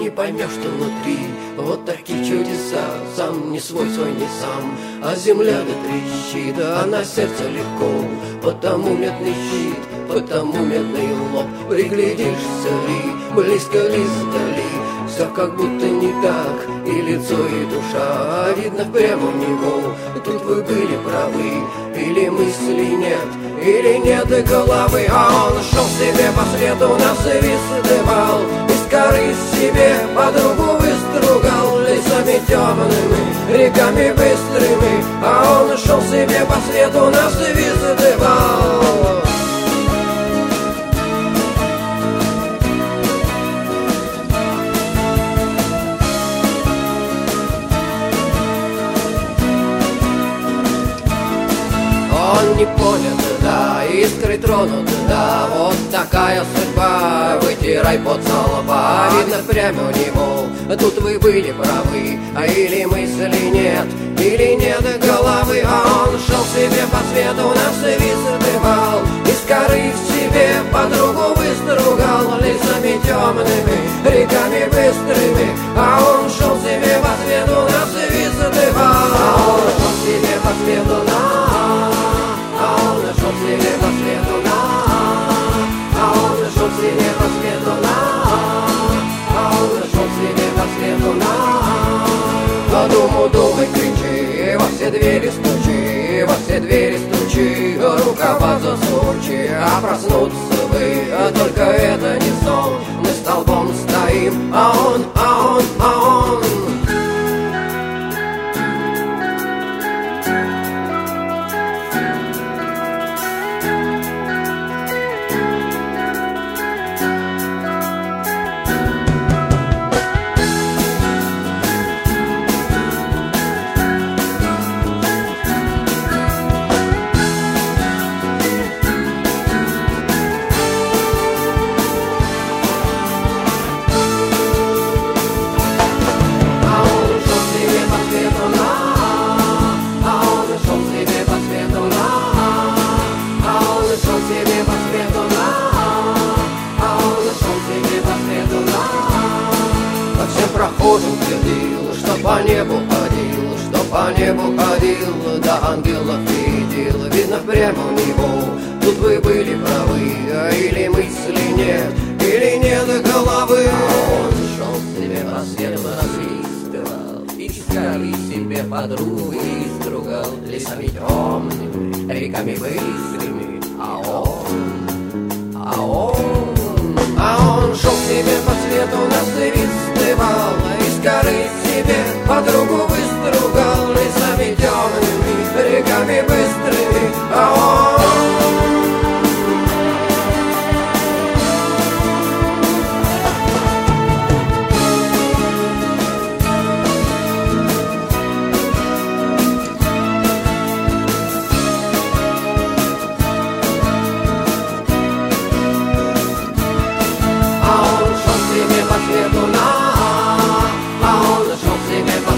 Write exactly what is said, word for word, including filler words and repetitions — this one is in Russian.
не поймешь, что внутри вот такие чудеса. Сам не свой, свой не сам, а земля да трещит, а на сердце легко. Потому медный щит, потому медный лоб. Приглядишься ли, близко ли сдали, все как будто не так, и лицо, и душа, а видно прямо в него. Тут вы были правы, или мысли нет, или нет и головы. А он шел себе по свету, на свист давал, из коры себе подругу выстругал. Лесами темными, реками быстрыми, а он шел себе по свету, на свист давал. Он не понят, да, искры тронут, да, вот такая судьба, вытирай пот со лба. Видно прямо у него, тут вы были правы, а или мысли нет, или нет головы. А он шел себе по свету, на свист дымал, из коры в себе подругу выстругал. Лесами темными, реками быстрыми, а он шел себе по свету, на свист дымал. А он шел себе по свету, на шел себе по свету, на, а он шел себе по свету, на, а он шел себе по свету, на. А думу, думай, кричи, во все двери стучи, во все двери стучи, рукава засучи, а проснуться вы, а только это не сон, мы столбом стоим, а он, а он, а он. Прохожим следил, что по небу ходил, что по небу ходил, да ангелов видел. Видно прямо у него, тут вы были правы, а или мысли нет, или нет головы. А он шел себе по свету, насвистывал, из коры себе подругу стругал. Лесами темными, реками быстрыми, а он, а он, а он шел себе по свету, насвистывал, из коры себе подругу выстругал. Лесами темными, реками быстрыми, а он. По свету, на, а он шел себе